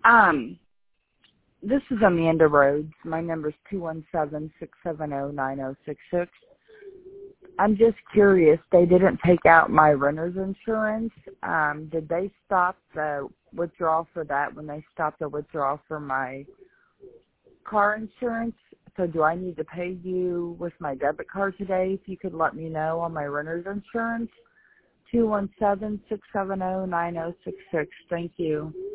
Um, this is Amanda Rhodes. My number is 217-670-9066. I'm just curious. They didn't take out my renter's insurance. Did they stop the withdrawal for that when they stopped the withdrawal for my car insurance? So do I need to pay you with my debit card today? If you could let me know on my renter's insurance. 217-670-9066. Thank you.